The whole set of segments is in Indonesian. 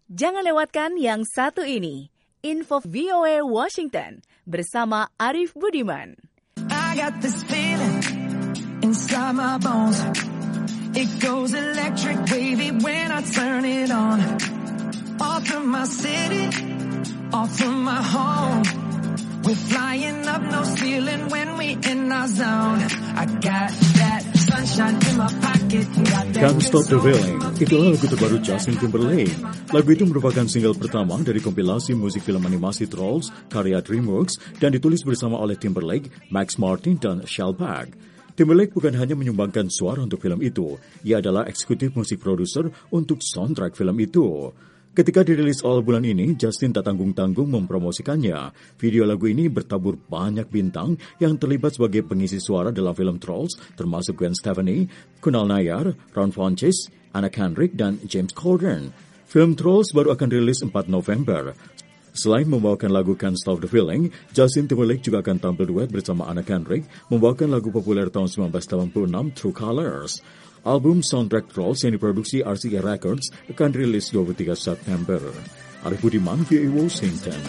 Jangan lewatkan yang satu ini. Info VOA Washington bersama Arif Budiman. I got this feeling inside my bones. It goes electric wavy when I turn it on. Off from my city, off from my home. We're flying up, no ceiling when we in our zone. I got that sunshine in my pocket. Can't Stop the Feeling, itulah lagu terbaru Justin Timberlake. Lagu itu merupakan single pertama dari kompilasi musik film animasi Trolls karya DreamWorks dan ditulis bersama oleh Timberlake, Max Martin, dan Shellback. Timberlake bukan hanya menyumbangkan suara untuk film itu, ia adalah eksekutif musik produser untuk soundtrack film itu. Ketika dirilis awal bulan ini, Justin tak tanggung-tanggung mempromosikannya. Video lagu ini bertabur banyak bintang yang terlibat sebagai pengisi suara dalam film Trolls, termasuk Gwen Stefani, Kunal Nayyar, Ron Funches, Anna Kendrick, dan James Corden. Film Trolls baru akan rilis 4 November. Selain membawakan lagu Can't Stop the Feeling, Justin Timberlake juga akan tampil duet bersama Anna Kendrick, membawakan lagu populer tahun 1986, True Colors. Album soundtrack Trolls yang diproduksi RCA Records akan rilis 23 September. Arif Budiman, VOA Washington.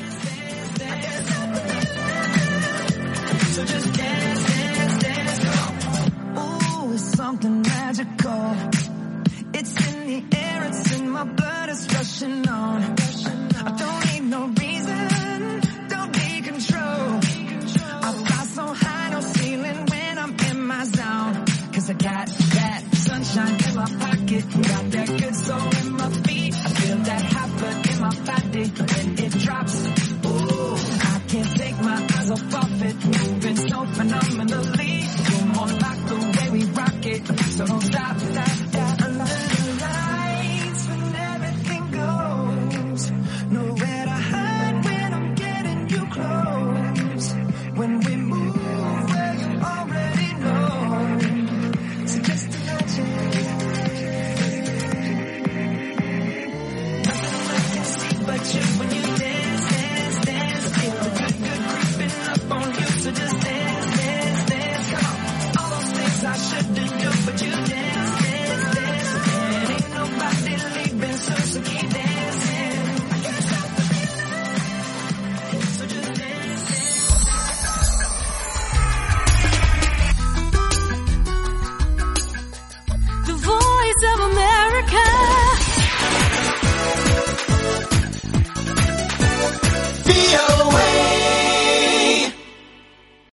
Ooh, it's something magical. It's in the air, it's in my blood, it's rushing on. I don't need no reason, don't be control. I fly so high, no ceiling when I'm in my zone. 'Cause I got that sunshine in my pocket, got